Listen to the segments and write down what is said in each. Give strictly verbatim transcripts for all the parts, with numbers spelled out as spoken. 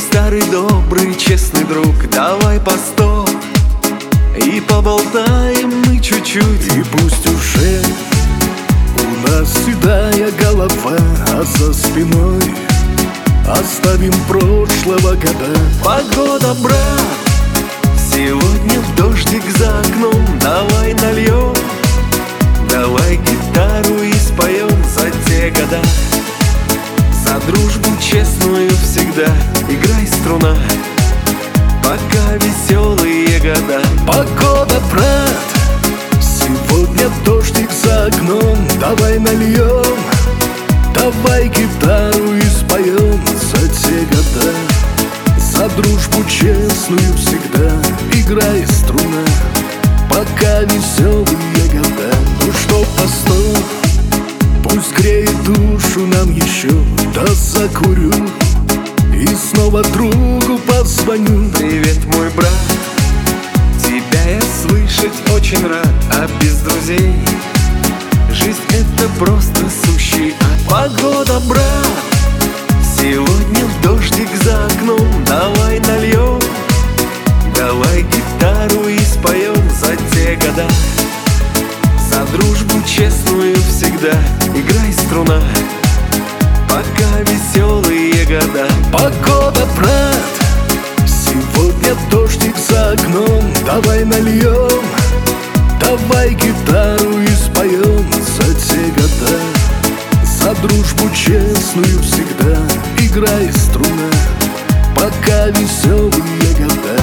старый добрый честный друг, давай по сто и поболтаем мы чуть-чуть. И пусть уже у нас седая голова, а за спиной оставим прошлого года. Погода, брат, сегодня дождик за окном, давай нальем, давай гитару и споем за те года. За дружбу честную всегда играй струна, пока веселые года. Погода, брат, сегодня дождик за окном, давай нальем, давай гитару и споем за те года. За дружбу честную всегда играй струна, пока веселые года. Ну что, постой, пусть греет душу нам еще, да закурю и снова другу позвоню. Привет, мой брат, тебя я слышать очень рад, а без друзей жизнь это просто сущий ад. Погода, брат, сегодня дождик за окном, давай нальем, давай гитару и споем за те года. За дружбу честную всегда играй струна, пока веселые года. Погода, брат, сегодня дождик за окном, давай нальем, давай гитару и споем за те года. За дружбу честную всегда играй струна, пока веселые года.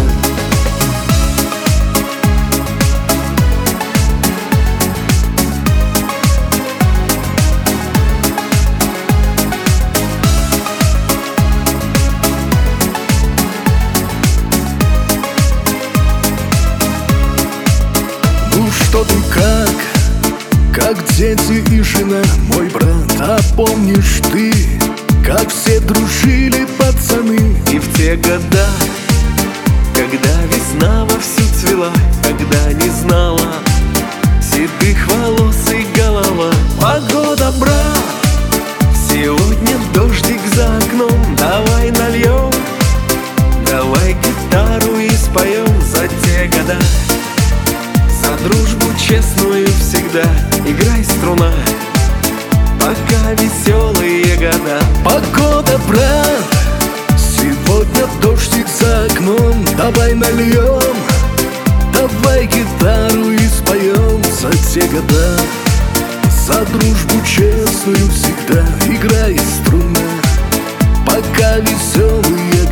Ну что ты, как, как дети и жена, мой брат. А помнишь ты, как все дружили пацаны? И в те года, когда весна вовсю цвела, когда не знала седых волос и голова. Погода, брат, сегодня дождик за окном, давай нальем, давай гитару и споем за те года. За дружбу честную всегда играй струна, пока веселые года. Погода, брат, сегодня дождик за окном, давай нальем, давай гитару и споем за те года. За дружбу честную всегда играй струна, пока веселые